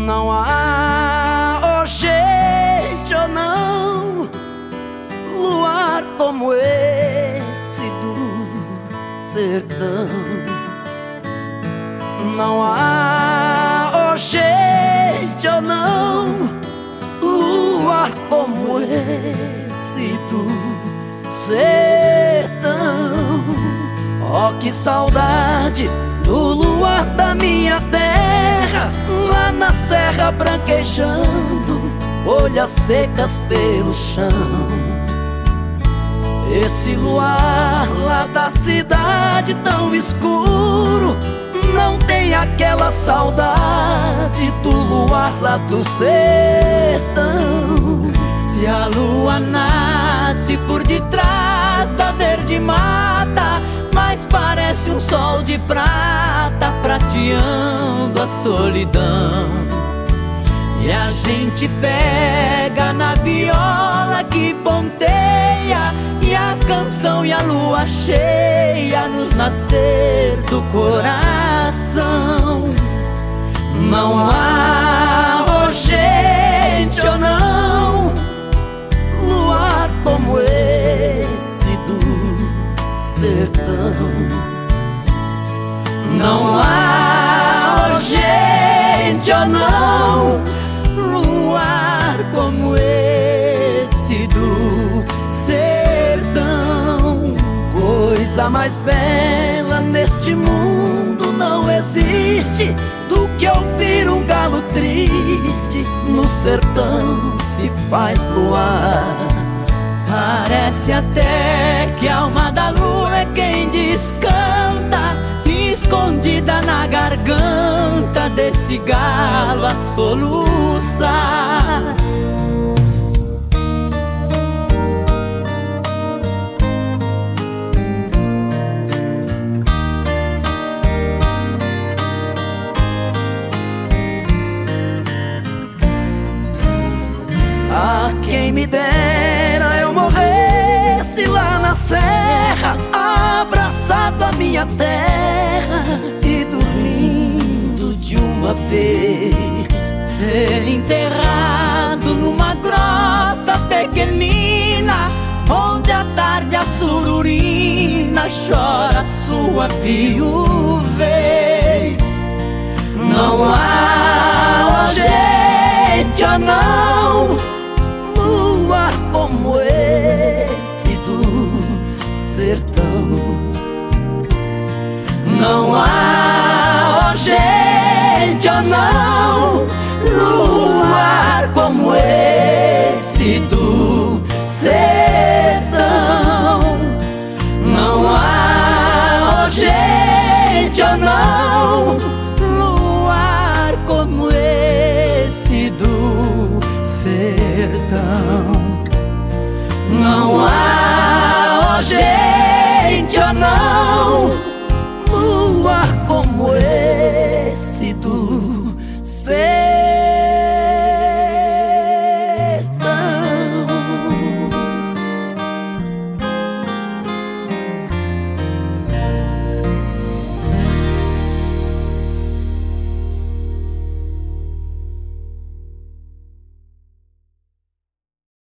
Não há, oh gente, oh não, luar como esse do sertão. Não há, oh gente, oh não, luar como esse do sertão. Oh, que saudade do luar da minha terra, lá na serra branquejando, folhas secas pelo chão. Esse luar lá da cidade tão escuro não tem aquela saudade do luar lá do sertão. Se a lua nasce por detrás da verde mata, mas parece um sol de prata prateando a solidão. E a gente pega na viola que ponteia, e a canção e a lua cheia nos nascer do coração. Não há, oh gente, oh não, luar como esse do sertão. Não há, oh gente, oh não, luar como esse do sertão. Coisa mais bela neste mundo não existe do que ouvir um galo triste. No sertão se faz luar. Parece até que a alma da lua é quem descanta, escondida na garganta desse galo a soluçar. Ah, quem me dera eu morresse lá na serra, abraçado à minha terra e dormindo de uma vez. Ser enterrado numa grota pequenina, onde à tarde a sururina chora sua viuvez. Não há, oh gente, oh não, luar como esse do sertão. Não há, oh gente, oh não, luar como esse do sertão. Não há, oh gente, oh não, luar como esse do sertão. Não há, oh gente, oh não, luar como esse do sertão.